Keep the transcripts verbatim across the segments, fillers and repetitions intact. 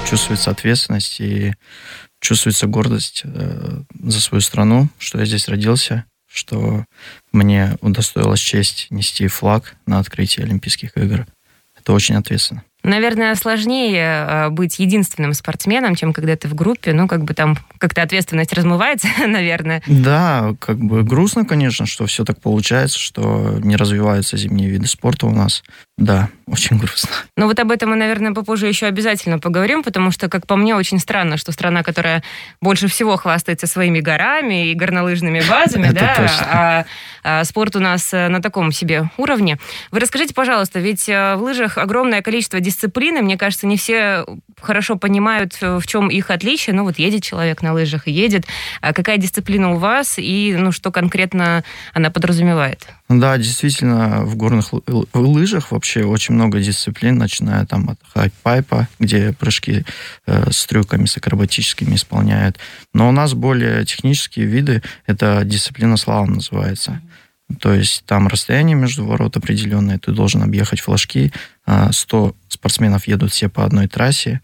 чувствуется ответственность и чувствуется гордость за свою страну, что я здесь родился, что мне удостоилась честь нести флаг на открытии Олимпийских игр. Это очень ответственно. Наверное, сложнее быть единственным спортсменом, чем когда ты в группе. Ну, как бы там как-то ответственность размывается, наверное. Да, как бы грустно, конечно, что все так получается, что не развиваются зимние виды спорта у нас. Да, очень грустно. Но вот об этом мы, наверное, попозже еще обязательно поговорим, потому что, как по мне, очень странно, что страна, которая больше всего хвастается своими горами и горнолыжными базами, да, а, а спорт у нас на таком себе уровне. Вы расскажите, пожалуйста, ведь в лыжах огромное количество дисциплин, и, мне кажется, не все хорошо понимают, в чем их отличие. Ну, вот едет человек на лыжах и едет. А какая дисциплина у вас и, ну, что конкретно она подразумевает? Да, действительно, в горных лыжах вообще очень много дисциплин, начиная там от хайп-пайпа, где прыжки э, с трюками, с акробатическими исполняют. Но у нас более технические виды, это дисциплина слалом называется. То есть там расстояние между ворот определенное, ты должен объехать флажки, сто спортсменов едут все по одной трассе,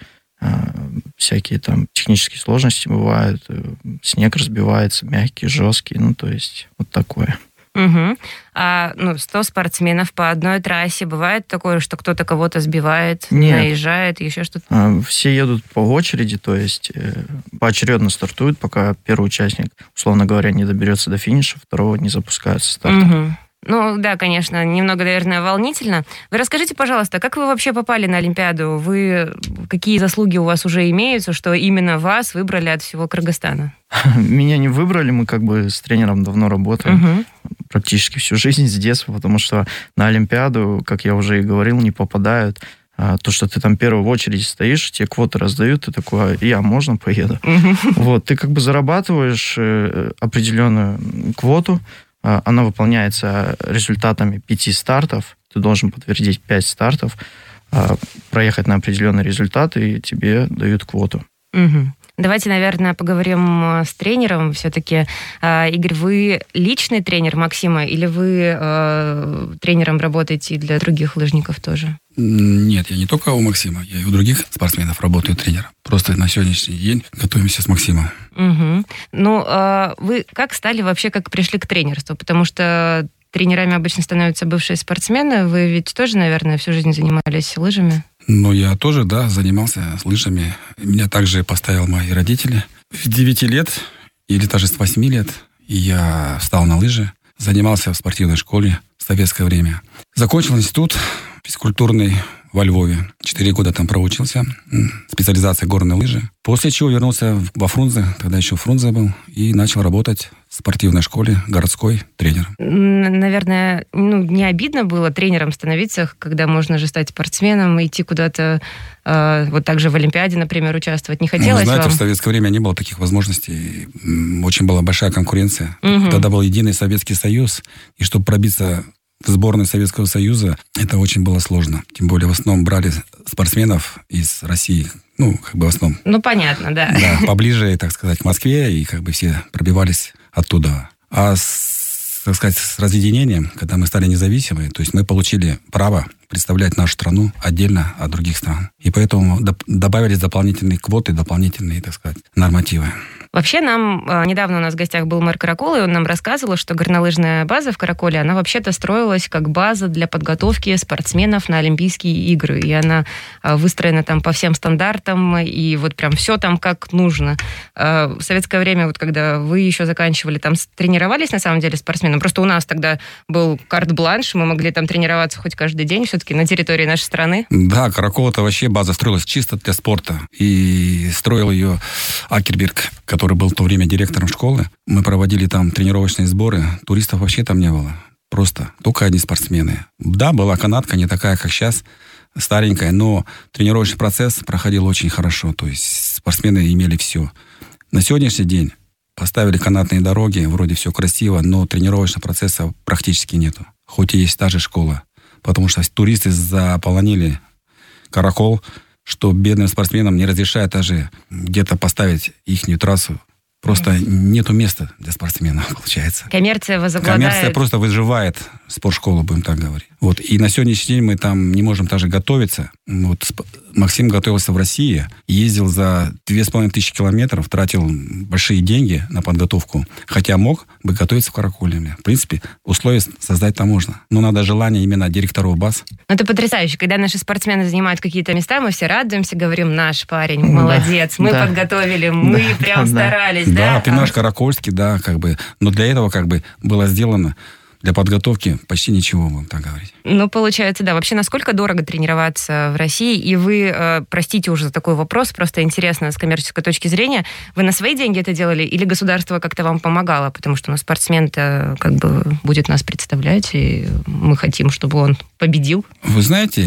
всякие там технические сложности бывают, снег разбивается, мягкий, жесткий, ну то есть вот такое. Угу. А ну, сто спортсменов по одной трассе. Бывает такое, что кто-то кого-то сбивает, Нет. наезжает, еще что-то? Все едут по очереди, то есть поочередно стартуют, пока первый участник, условно говоря, не доберется до финиша, второго не запускают со старта. Угу. Ну, да, конечно, немного, наверное, волнительно. Вы расскажите, пожалуйста, как вы вообще попали на Олимпиаду? Вы какие заслуги у вас уже имеются, что именно вас выбрали от всего Кыргызстана? Меня не выбрали, мы как бы с тренером давно работаем. Угу. Практически всю жизнь с детства, потому что на Олимпиаду, как я уже и говорил, не попадают. То, что ты там первый в очереди стоишь, тебе квоты раздают, ты такой, я, можно поеду? Угу. Вот, ты как бы зарабатываешь определенную квоту, она выполняется результатами пяти стартов. Ты должен подтвердить пять стартов, проехать на определенный результат, и тебе дают квоту. Угу. Давайте, наверное, поговорим с тренером. Все-таки, Игорь, вы личный тренер Максима или вы э, тренером работаете и для других лыжников тоже? Нет, я не только у Максима, я и у других спортсменов работаю тренером. Просто на сегодняшний день готовимся с Максимом. Угу. Ну, э, вы как стали вообще, как пришли к тренерству? Потому что тренерами обычно становятся бывшие спортсмены. Вы ведь тоже, наверное, всю жизнь занимались лыжами? Ну, я тоже, да, занимался лыжами. Меня также поставили мои родители. В девяти лет, или даже с восьми лет, я встал на лыжи, занимался в спортивной школе в советское время. Закончил институт физкультурный во Львове. Четыре года там проучился. Специализация горные лыжи. После чего вернулся во Фрунзе, тогда еще Фрунзе был, и начал работать в спортивной школе, городской тренером. Наверное, ну, не обидно было тренером становиться, когда можно же стать спортсменом, идти куда-то, э, вот так же в Олимпиаде, например, участвовать. Не хотелось ну, знаете, вам? в советское время не было таких возможностей. Очень была большая конкуренция. Угу. Тогда был единый Советский Союз, и чтобы пробиться в сборной Советского Союза, это очень было сложно. Тем более в основном брали спортсменов из России. Ну, как бы в основном. Ну, понятно, да. Да, поближе, так сказать, к Москве, и как бы все пробивались оттуда. А с, так сказать, с разъединением, когда мы стали независимы, то есть мы получили право представлять нашу страну отдельно от других стран. И поэтому доп- добавились дополнительные квоты, дополнительные, так сказать, нормативы. Вообще нам, недавно у нас в гостях был мэр Каракола, и он нам рассказывал, что горнолыжная база в Караколе, она вообще-то строилась как база для подготовки спортсменов на Олимпийские игры. И она выстроена там по всем стандартам, и вот прям все там как нужно. В советское время, вот когда вы еще заканчивали, там тренировались на самом деле спортсмены? Просто у нас тогда был карт-бланш, мы могли там тренироваться хоть каждый день, все-таки на территории нашей страны. Да, Каракола-то вообще база строилась чисто для спорта. И строил ее Акерберг, который который был в то время директором школы. Мы проводили там тренировочные сборы. Туристов вообще там не было. Просто только одни спортсмены. Да, была канатка, не такая, как сейчас, старенькая, но тренировочный процесс проходил очень хорошо. То есть спортсмены имели все. На сегодняшний день поставили канатные дороги, вроде все красиво, но тренировочного процесса практически нету. Хоть и есть та же школа. Потому что туристы заполонили Каракол, что бедным спортсменам не разрешают даже где-то поставить ихнюю трассу. Просто нету места для спортсменов, получается. Коммерция возобладает. Коммерция просто выживает спортшколу, будем так говорить. Вот. И на сегодняшний день мы там не можем даже готовиться. Вот Максим готовился в России, ездил за две с половиной тысячи километров, тратил большие деньги на подготовку, хотя мог бы готовиться в Каракулеве. В принципе, условия создать там можно. Но надо желание именно директоров баз. Ну, это потрясающе. Когда наши спортсмены занимают какие-то места, мы все радуемся, говорим, наш парень, молодец, да, мы да. подготовили, мы да, прям да, старались. Да, да, ты наш Каракольский, да, как бы. Но для этого как бы было сделано для подготовки почти ничего, будем так говорить. Ну, получается, да. Вообще, насколько дорого тренироваться в России? И вы, э, простите уже за такой вопрос, просто интересно с коммерческой точки зрения, вы на свои деньги это делали или государство как-то вам помогало? Потому что ну, спортсмен-то как бы будет нас представлять, и мы хотим, чтобы он победил. Вы знаете,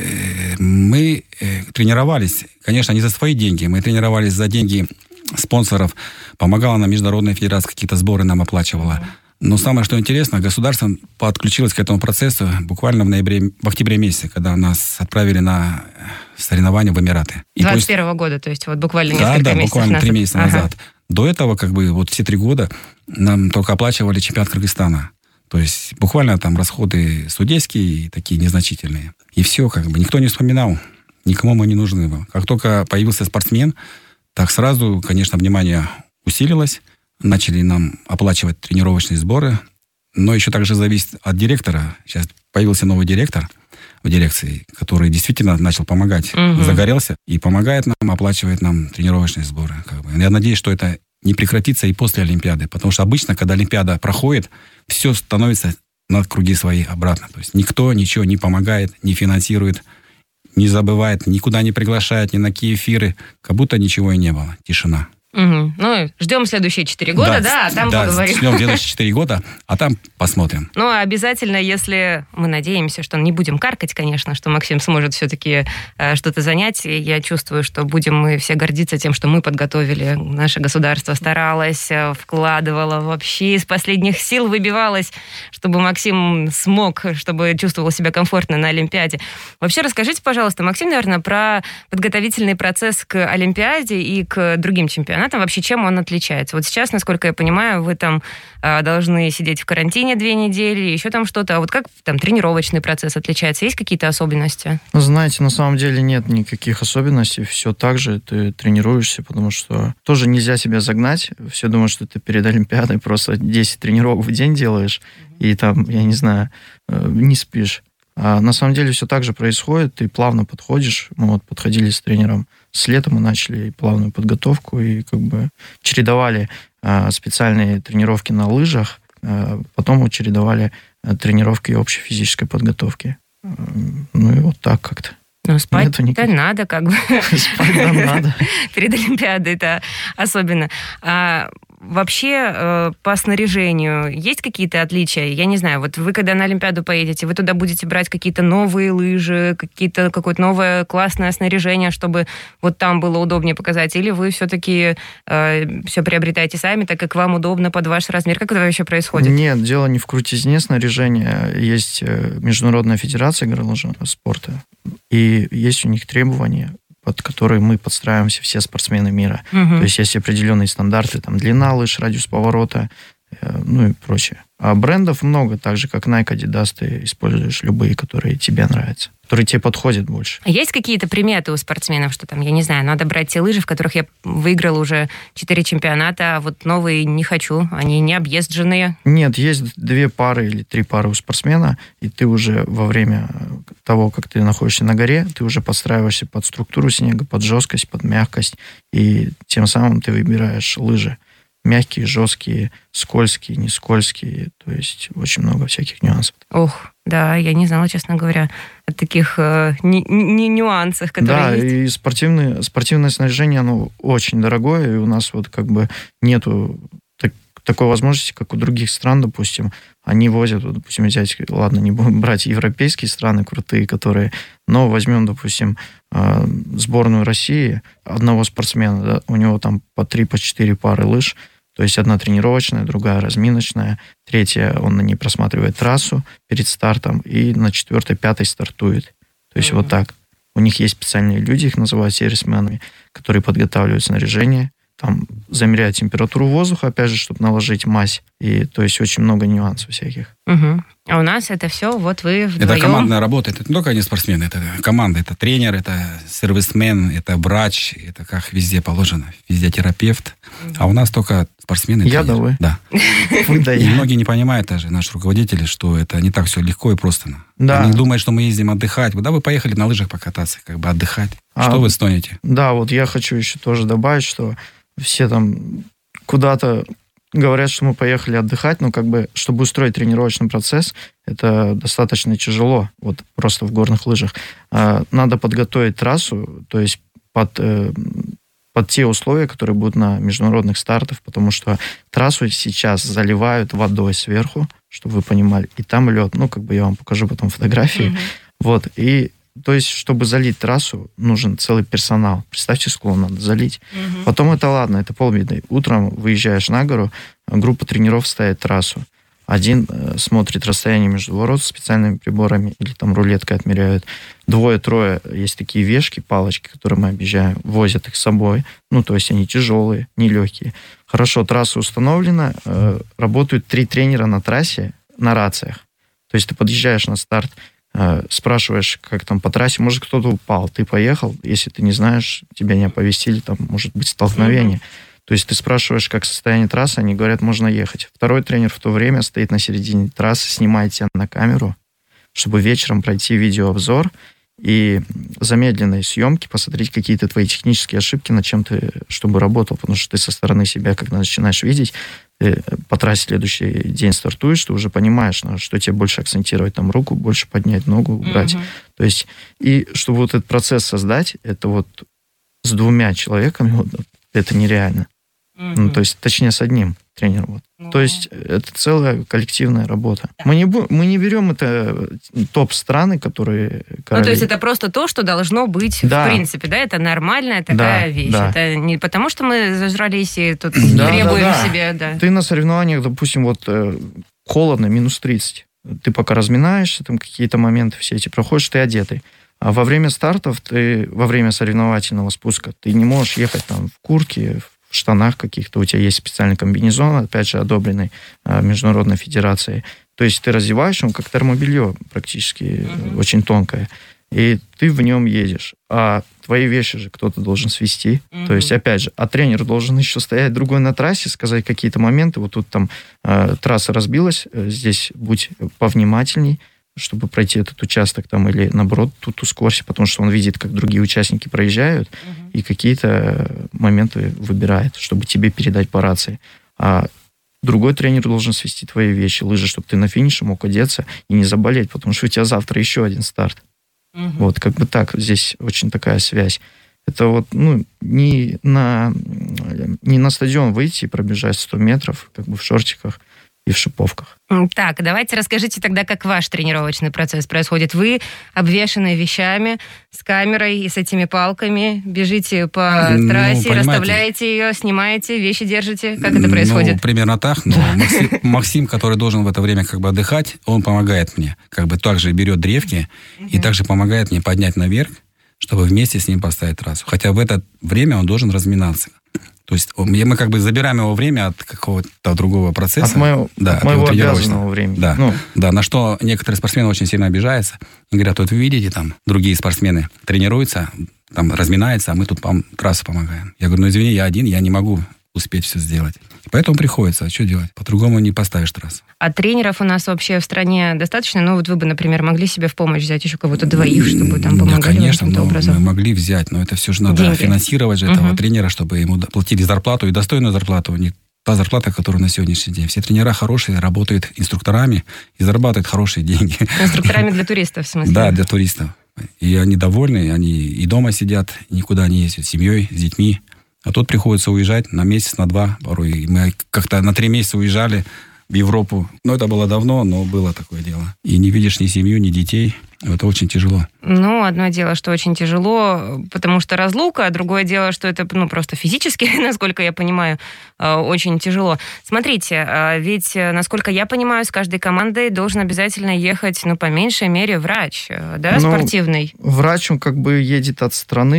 мы тренировались, конечно, не за свои деньги, мы тренировались за деньги спонсоров. Помогала нам Международная федерация, какие-то сборы нам оплачивала. Но самое, что интересно, государство подключилось к этому процессу буквально в ноябре, в октябре месяце, когда нас отправили на соревнования в Эмираты. двадцать первого года, то есть вот буквально несколько да, да, месяцев буквально назад. три месяца ага. назад. До этого, как бы, вот все три года нам только оплачивали чемпионат Кыргызстана. То есть буквально там расходы судейские, такие незначительные. И все, как бы, никто не вспоминал, никому мы не нужны были. Как только появился спортсмен, так сразу, конечно, внимание усилилось. Начали нам оплачивать тренировочные сборы, но еще также зависит от директора. Сейчас появился новый директор в дирекции, который действительно начал помогать, угу. загорелся и помогает нам, оплачивает нам тренировочные сборы. Как бы. Я надеюсь, что это не прекратится и после Олимпиады, потому что обычно, когда Олимпиада проходит, все становится на круги свои обратно. То есть никто ничего не помогает, не финансирует, не забывает, никуда не приглашает, ни на какие эфиры, как будто ничего и не было. Тишина. Угу. Ну, ждем следующие четыре года, да, да, а там да, поговорим. ждем следующие четыре года, а там посмотрим. Ну, обязательно, если мы надеемся, что не будем каркать, конечно, что Максим сможет все-таки э, что-то занять, и я чувствую, что будем мы все гордиться тем, что мы подготовили, наше государство старалось, вкладывало вообще из последних сил, выбивалось, чтобы Максим смог, чтобы чувствовал себя комфортно на Олимпиаде. Вообще, расскажите, пожалуйста, Максим, наверное, про подготовительный процесс к Олимпиаде и к другим чемпионатам. Вообще, чем он отличается? Вот сейчас, насколько я понимаю, вы там э, должны сидеть в карантине две недели, еще там что-то. А вот как там тренировочный процесс отличается? Есть какие-то особенности? Ну, знаете, на самом деле нет никаких особенностей. Все так же ты тренируешься, потому что тоже нельзя себя загнать. Все думают, что ты перед Олимпиадой просто десять тренировок в день делаешь, mm-hmm. и там, я не знаю, э, не спишь. А на самом деле все так же происходит, ты плавно подходишь. Мы вот подходили с тренером с лета, мы начали плавную подготовку и как бы чередовали а, специальные тренировки на лыжах, а, потом мы чередовали а, тренировки общей физической подготовки. А, ну и вот так как-то. Ну, спать-то никак... надо, как бы. Спать нам надо. Перед Олимпиадой это особенно. А вообще э, по снаряжению есть какие-то отличия? Я не знаю, вот вы когда на Олимпиаду поедете, вы туда будете брать какие-то новые лыжи, какие-то, какое-то новое классное снаряжение, чтобы вот там было удобнее показать? Или вы все-таки э, все приобретаете сами, так как вам удобно под ваш размер? Как это вообще происходит? Нет, дело не в крутизне снаряжения. Есть Международная федерация горнолыжного спорта, и есть у них требования, под которые мы подстраиваемся все спортсмены мира. Угу. То есть есть определенные стандарты, там длина лыж, радиус поворота, э, ну и прочее. А брендов много, так же, как Nike, Adidas, ты используешь любые, которые тебе нравятся, которые тебе подходят больше. А есть какие-то приметы у спортсменов, что там, я не знаю, надо брать те лыжи, в которых я выиграла уже четыре чемпионата, а вот новые не хочу, они не объезженные? Нет, есть две пары или три пары у спортсмена, и ты уже во время того, как ты находишься на горе, ты уже подстраиваешься под структуру снега, под жесткость, под мягкость, и тем самым ты выбираешь лыжи. Мягкие, жесткие, скользкие, не скользкие. То есть очень много всяких нюансов. Ох, да, я не знала, честно говоря, о таких э, не, не нюансах, которые да, есть. Да, и спортивное, спортивное снаряжение, оно очень дорогое, и у нас вот как бы нету так, такой возможности, как у других стран, допустим. Они возят, вот, допустим, взять, ладно, не будем брать европейские страны крутые, которые, но возьмем, допустим, сборную России, одного спортсмена, да, у него там по три, по четыре пары лыж, то есть одна тренировочная, другая разминочная, третья, он на ней просматривает трассу перед стартом, и на четвертой, пятой стартует. То есть mm-hmm. вот так. У них есть специальные люди, их называют сервисменами, которые подготавливают снаряжение, там замеряют температуру воздуха, опять же, чтобы наложить мазь И то есть очень много нюансов всяких. Угу. А у нас это все, вот вы вдвоем. Это командная работа, это не только они спортсмены, это команда, это тренер, это сервисмен, это врач, это как везде положено, физиотерапевт. Угу. А у нас только спортсмены. Я да вы. Да. И многие не понимают даже, наши руководители, что это не так все легко и просто. Да. Они думают, что мы ездим отдыхать. Да, вы поехали на лыжах покататься, как бы отдыхать. А, что вы стонете? Да, вот я хочу еще тоже добавить, что все там куда-то говорят, что мы поехали отдыхать, но как бы, чтобы устроить тренировочный процесс, это достаточно тяжело, вот просто в горных лыжах. Надо подготовить трассу, то есть под, под те условия, которые будут на международных стартах, потому что трассу сейчас заливают водой сверху, чтобы вы понимали, и там лед, ну, как бы я вам покажу потом фотографии, mm-hmm. вот, и то есть, чтобы залить трассу, нужен целый персонал. Представьте, склон надо залить. Угу. Потом это ладно, это полбеды. Утром выезжаешь на гору, группа тренеров ставит трассу. Один э, смотрит расстояние между ворот с специальными приборами, или там рулеткой отмеряют. Двое-трое есть такие вешки, палочки, которые мы объезжаем, возят их с собой. Ну, то есть они тяжелые, нелегкие. Хорошо, трасса установлена, э, работают три тренера на трассе на рациях. То есть ты подъезжаешь на старт, спрашиваешь, как там по трассе, может, кто-то упал, ты поехал, если ты не знаешь, тебя не оповестили, там может быть столкновение. Mm-hmm. То есть ты спрашиваешь, как состояние трассы, они говорят, можно ехать. Второй тренер в то время стоит на середине трассы, снимает тебя на камеру, чтобы вечером пройти видеообзор и замедленной съемки посмотреть какие-то твои технические ошибки, над чем ты, чтобы работал, потому что ты со стороны себя, когда начинаешь видеть, ты по трассе следующий день стартуешь, ты уже понимаешь, на что тебе больше акцентировать, там руку больше поднять, ногу убрать. Mm-hmm. То есть, и чтобы вот этот процесс создать, это вот с двумя человеками, вот, это нереально. Mm-hmm. Ну, то есть, точнее, с одним тренером. Вот. Mm-hmm. То есть, это целая коллективная работа. Да. Мы, не, мы не берем это топ-страны, которые... Короли. Ну, то есть, это просто то, что должно быть, да. в принципе, да? Это нормальная такая да, вещь. Да. Это не потому, что мы зажрались и тут да, требуем да, да. себе... Да. Ты на соревнованиях, допустим, вот холодно, минус тридцать. Ты пока разминаешься, там какие-то моменты все эти проходишь, ты одетый. А во время стартов, ты во время соревновательного спуска, ты не можешь ехать там в куртке, в штанах каких-то, у тебя есть специальный комбинезон, опять же, одобренный а, Международной Федерацией. То есть ты раздеваешь, он как термобелье практически, uh-huh. очень тонкое, и ты в нем едешь. А твои вещи же кто-то должен свести. Uh-huh. То есть, опять же, а тренер должен еще стоять другой на трассе, сказать какие-то моменты. Вот тут там э, трасса разбилась, э, здесь будь повнимательней, чтобы пройти этот участок там, или, наоборот, тут ускорься, потому что он видит, как другие участники проезжают, uh-huh. и какие-то моменты выбирает, чтобы тебе передать по рации. А другой тренер должен свести твои вещи, лыжи, чтобы ты на финише мог одеться и не заболеть, потому что у тебя завтра еще один старт. Uh-huh. Вот, как бы так, здесь очень такая связь. Это вот, ну, не на, не на стадион выйти и пробежать сто метров, как бы в шортиках и в шиповках. Так, давайте расскажите тогда, как ваш тренировочный процесс происходит. Вы, обвешанные вещами, с камерой и с этими палками, бежите по ну, трассе, понимаете, расставляете ее, снимаете, вещи держите. Как это происходит? Ну, примерно так. Но Максим, Максим, который должен в это время как бы отдыхать, он помогает мне. Как бы также берет древки и также помогает мне поднять наверх, чтобы вместе с ним поставить трассу. Хотя в это время он должен разминаться. То есть мы как бы забираем его время от какого-то другого процесса. От моего, да, от моего обязанного времени. Да, ну. да, на что некоторые спортсмены очень сильно обижаются. И говорят, вот вы видите, там другие спортсмены тренируются, там разминаются, а мы тут вам трассу помогаем. Я говорю, ну извини, я один, я не могу успеть все сделать. Поэтому приходится, а что делать? По-другому не поставишь трассу. А тренеров у нас вообще в стране достаточно? Ну, вот вы бы, например, могли себе в помощь взять еще кого-то двоих, чтобы там помогали? Да, конечно, но мы могли взять, но это все же надо деньги. Финансировать же этого угу. тренера, чтобы ему платили зарплату и достойную зарплату, не та зарплата, которая на сегодняшний день. Все тренера хорошие, работают инструкторами и зарабатывают хорошие деньги. Инструкторами для туристов, в смысле? Да, для туристов. И они довольны, они и дома сидят, никуда не ездят, с семьей, с детьми. А тут приходится уезжать на месяц, на два порой. Мы как-то на три месяца уезжали в Европу. Ну, это было давно, но было такое дело. И не видишь ни семью, ни детей. Это очень тяжело. Ну, одно дело, что очень тяжело, потому что разлука, а другое дело, что это ну, просто физически, насколько я понимаю, очень тяжело. Смотрите, ведь, насколько я понимаю, с каждой командой должен обязательно ехать, ну, по меньшей мере, врач, да, ну, спортивный? Врач, он как бы едет от страны,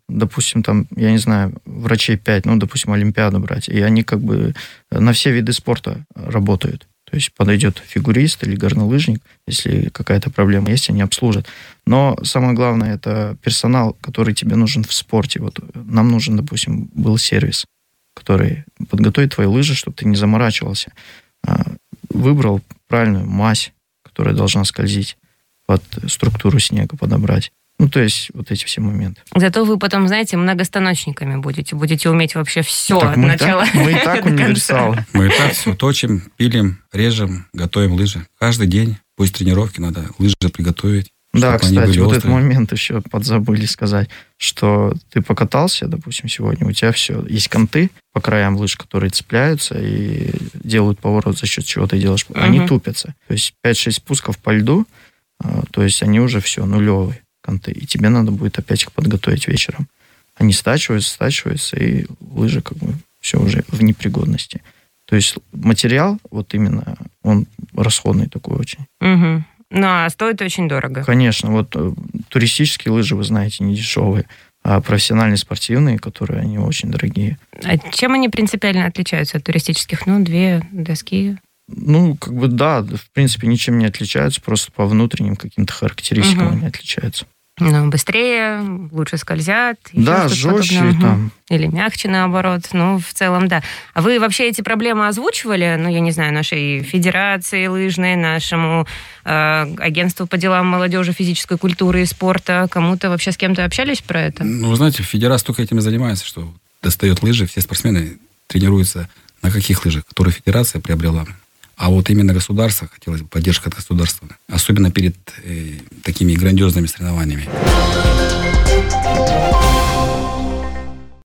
допустим, там, я не знаю, врачей пять, ну, допустим, Олимпиаду брать, и они как бы на все виды спорта работают. То есть подойдет фигурист или горнолыжник, если какая-то проблема есть, они обслужат. Но самое главное, это персонал, который тебе нужен в спорте. Вот нам нужен, допустим, был сервис, который подготовит твои лыжи, чтобы ты не заморачивался. Выбрал правильную мазь, которая должна скользить, под структуру снега подобрать. Ну, то есть вот эти все моменты. Зато вы потом, знаете, многостаночниками будете. Будете уметь вообще все так от мы начала. Так, мы и так универсалы. Мы и так все точим, пилим, режем, готовим лыжи. Каждый день, после тренировки, надо лыжи приготовить. Да, кстати, вот острые. этот момент еще подзабыли сказать, что ты покатался, допустим, сегодня, у тебя все, есть канты по краям лыж, которые цепляются и делают поворот, за счет чего ты делаешь. Uh-huh. Они тупятся. То есть пять-шесть спусков по льду, то есть они уже все нулевые канты, и тебе надо будет опять их подготовить вечером. Они стачиваются, стачиваются, и лыжи как бы все уже в непригодности. То есть материал, вот именно, он расходный такой очень. Угу. Ну, а стоит очень дорого. Конечно. Вот туристические лыжи, вы знаете, не дешевые, а профессиональные спортивные, которые, они очень дорогие. А чем они принципиально отличаются от туристических? Ну, две доски... Ну, как бы да, в принципе, ничем не отличаются, просто по внутренним каким-то характеристикам угу. они отличаются. Ну, быстрее, лучше скользят. Да, жестче угу. там. Или мягче, наоборот. Ну, в целом, да. А вы вообще эти проблемы озвучивали, ну, я не знаю, нашей федерации лыжной, нашему э, агентству по делам молодежи, физической культуры и спорта? Кому-то вообще с кем-то общались про это? Ну, вы знаете, федерация только этим и занимается, что достает лыжи, все спортсмены тренируются на каких лыжах, которые федерация приобрела. А вот именно государство, хотелось бы поддержка от государства, особенно перед э, такими грандиозными соревнованиями.